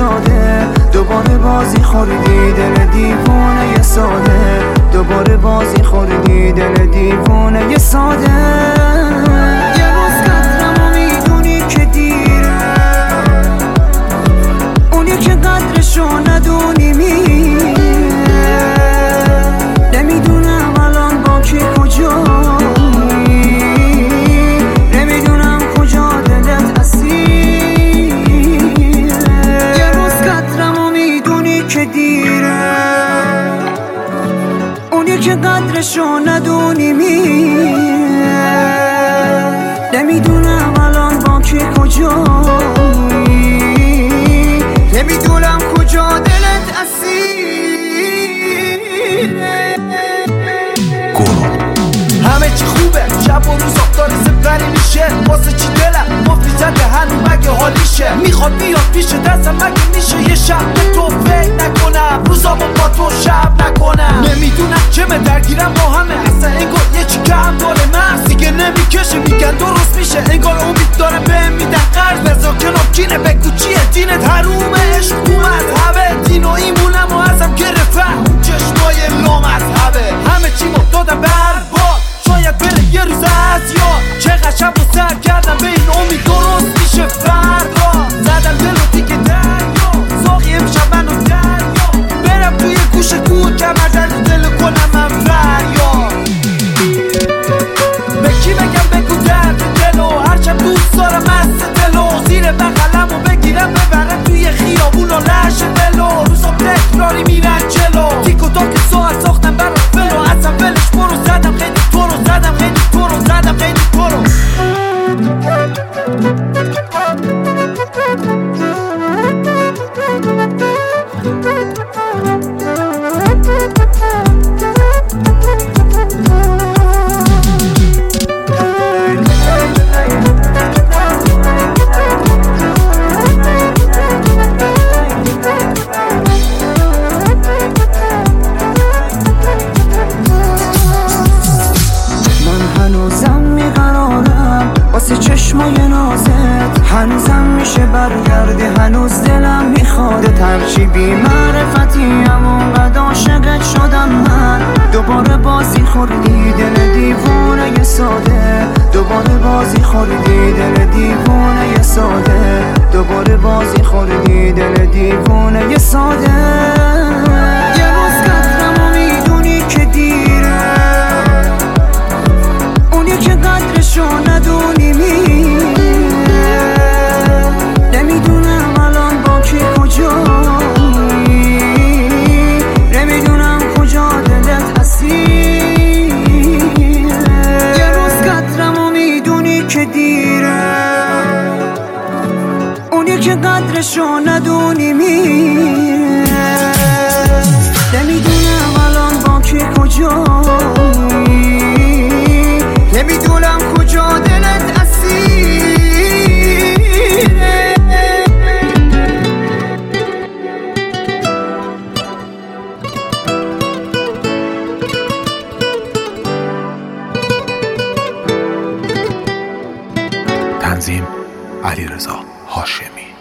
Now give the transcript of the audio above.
ساده دوباره بازی خوردی دل دیوونه ساده دوباره بازی خوردی دل دیوونه ساده یه روز قدرمو میدونی که دیره اونی که قدرشو ندونی میره نمیدونم الان با کی کجایی نمیدونم کجا دلت اسیره یه روز قدرمو میدونی که دیره اونی که قدرشو ندونی میره نمیدونم الان با کی کجایی نمیدونم کجا دلت اسیره همه چی خوبه شب و روز داره سپری میشه واسه چی دلم مفتی زده هنو مگه حالیشه میخواد بیاد پیش دستم مگه میشه یه شب به تو فکر نکنم روزامو با تو شب نکنم نمیدونم چمه درگیرم با همه اصلا انگار یه چی کم داره مغز دیگه نمیکشه میگن درست میشه انگار امید داره بهم میدن قرض بذار کنار کینه بگو چیه دینت حرومه عشق تو مذهبه دین و ایمونم و ازم گرفتن چشمای لامذهبه همه چی ما دادم برباد شاید بره یه روز از یاد چقدر شب و سر کردم به این امید درست میشه فردا زدم دل و دیگه دریا ساقی امشب منو دریا برم توی گوش کوه کمر درد دل کنم من فریاد به کی بگم بگو درد دلو هر شب دوست دارم مست دلو زیر بغلم و بگیرم ببرم توی خیابون و لحش دلو روزا تکراری میرن جلو تیک و تاک ساعت ساختم برا فلو اصلا ولش برو زدم خیلی تو رو زدم خیلی تو رو زدم خیلی تو رو چشمای نازت هنوزم میشه برگردی هنوز دلم میخواد هرچی بی معرفتی اونقدر عاشقت شدم من دوباره بازی خوردی دل دیوونه ساده دوباره بازی خوردی دل دیوونه ساده دوباره بازی خوردی دل دیوونه ساده یه روز قدرمو میدونی که دیره اونی که قدرشو ندونی نمیدونم الان با کی کجایی نمیدونم کجا دلت اسیره یه روز قدرمو میدونی که دیره اونی که قدرشو ندونی نمیدونم الان با کی کجایی نمیدونم کجا دلت اسیره تنظیم علیرضا هاشمی.